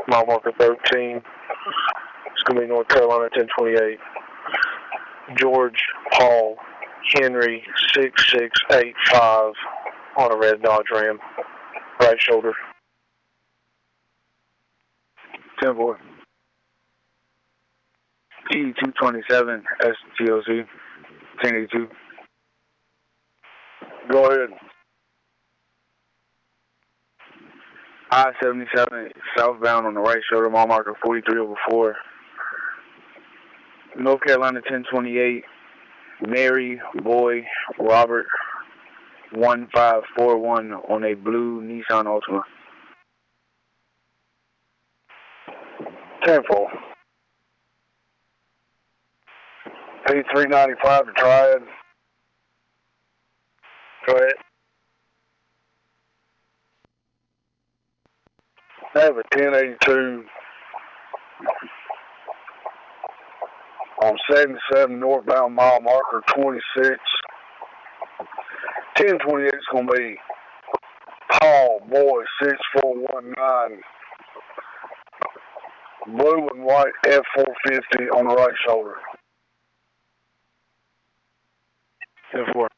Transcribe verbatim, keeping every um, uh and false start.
mile marker thirteen. It's going to be North Carolina ten twenty-eight. George Paul Henry six six eight five on a red Dodge Ram. Right shoulder. ten four. E two twenty-seven S T O C ten eighty-two. Go ahead. I seventy-seven southbound on the right shoulder, mile marker forty-three over four. North Carolina ten twenty-eight, Mary, Boy, Robert, one five four one on a blue Nissan Altima. ten four. P three ninety-five to Triad. Go ahead. I have a ten eighty-two on seventy-seven northbound mile marker twenty-six. ten twenty-eight is going to be Paul Boy six four one nine. Blue and white F four fifty on the right shoulder. ten four.